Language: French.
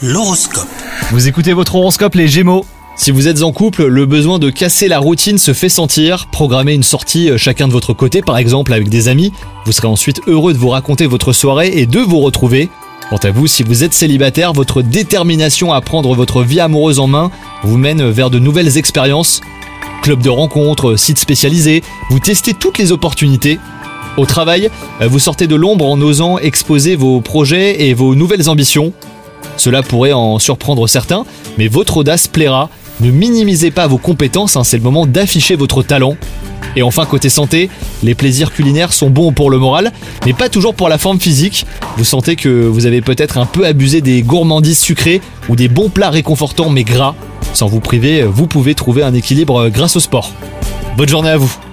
L'horoscope. Vous écoutez votre horoscope les Gémeaux. Si vous êtes en couple, le besoin de casser la routine se fait sentir. Programmez une sortie chacun de votre côté, par exemple avec des amis. Vous serez ensuite heureux de vous raconter votre soirée et de vous retrouver. Quant à vous, si vous êtes célibataire, votre détermination à prendre votre vie amoureuse en main vous mène vers de nouvelles expériences. Club de rencontres, sites spécialisés, vous testez toutes les opportunités. Au travail, vous sortez de l'ombre en osant exposer vos projets et vos nouvelles ambitions. Cela pourrait en surprendre certains, mais votre audace plaira. Ne minimisez pas vos compétences, c'est le moment d'afficher votre talent. Et enfin, côté santé, les plaisirs culinaires sont bons pour le moral, mais pas toujours pour la forme physique. Vous sentez que vous avez peut-être un peu abusé des gourmandises sucrées ou des bons plats réconfortants mais gras. Sans vous priver, vous pouvez trouver un équilibre grâce au sport. Bonne journée à vous.